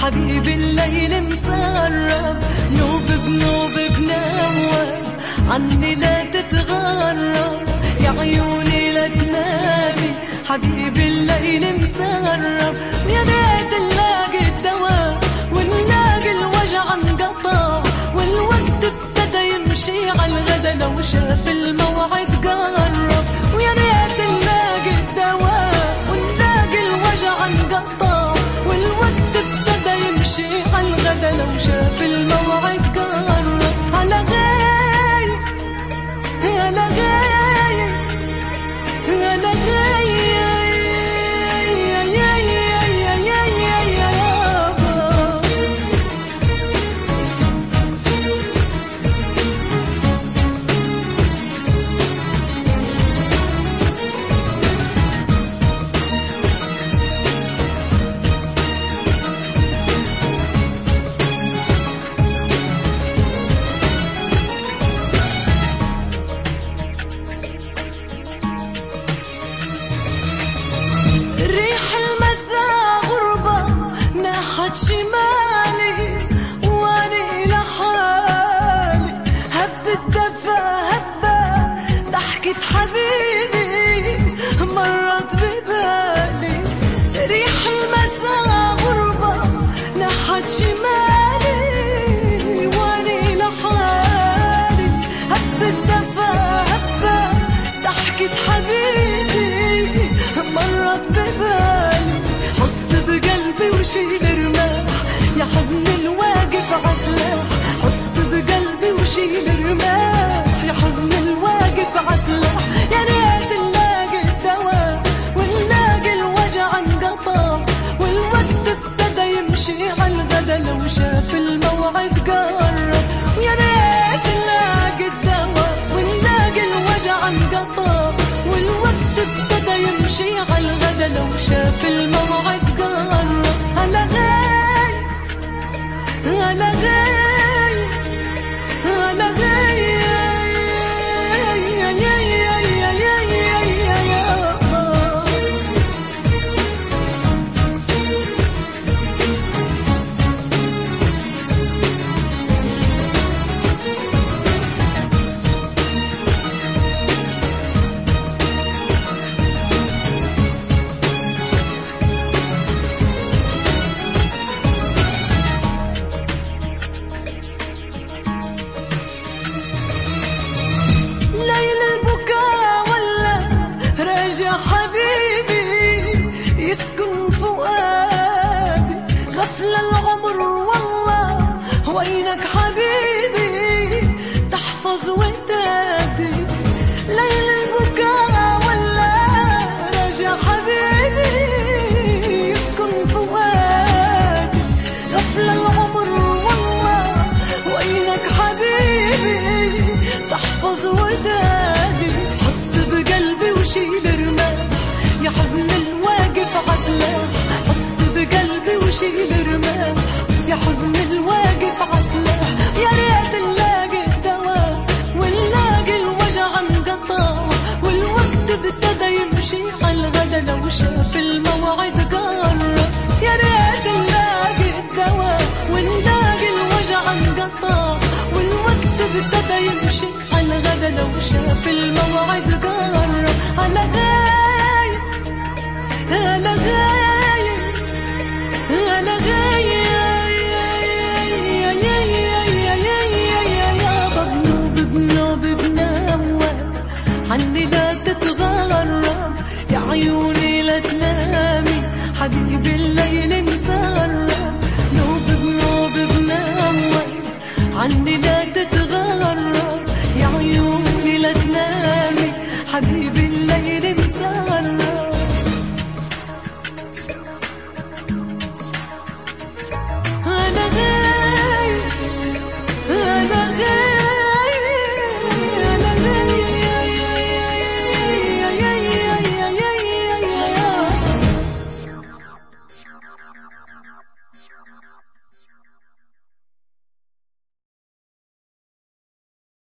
حبيبي الليل مسرب، نوب بنوب بنور عني لا تتغرب، يا عيوني لا تنامي حبيبي الليل مسرب. ويا ريت نلاقي الدواء ونلاقي الوجع انقطع، والوقت ابتدى يمشي عالغدا لو شاف الموعد قرب. ويا ريت نلاقي الدواء ونلاقي الوجع انقطع، والوقت ابتدى يمشي عالغدا لو شاف الموعد قرب. على غاية على غاية على غاية شمالي واني لحالي، هب الدفا هبة ضحكة حبيبي مرت ببالي. ريح المساء غربة ناحت شمالي واني لحالي، هب الدفا هبة ضحكة حبيبي مرت ببالي. حط بقلبي وشيل يا حزن الواقف عسلاح، حط بقلبي وشيل رماح يا حزن الواقف عسلاح. يا ريت نلاقي الدواء ونلاقي الوجع انقطع، والوقت ابتدى يمشي عالغدا لو شاف الموعد قرب. ويا ريت نلاقي الدواء ونلاقي الوجع انقطع، والوقت ابتدى يمشي عالغدا لو شاف الموعد قرب. على على غاية على غاية يا حبيبي يسكن فؤادي، غفلة العمر والله وينك حبيبي تحفظ ودادي. ليل البكاء ولا راجع حبيبي يسكن فؤادي، غفلة العمر والله وينك حبيبي تحفظ ودادي. حط بقلبي وشيل يا حزن الواقف عسلاح، حط بقلبي وشيل رماح يا حزن الواقف عسلاح. يا ريت نلاقي الدواء ونلاقي الوجع انقطع، والوقت ابتدى يمشي عالغدا لو شاف الموعد قرب. يا ريت نلاقي الدواء ونلاقي الوجع انقطع، والوقت ابتدى يمشي عالغدا لو شاف الموعد قرب. على غاية على غاية على غاية يابا بنوب بنوب بنور عني لا تتغرب، يا عيوني لا تنامي حبيبي الليل مسرب، نوب بنوب بنور عني لا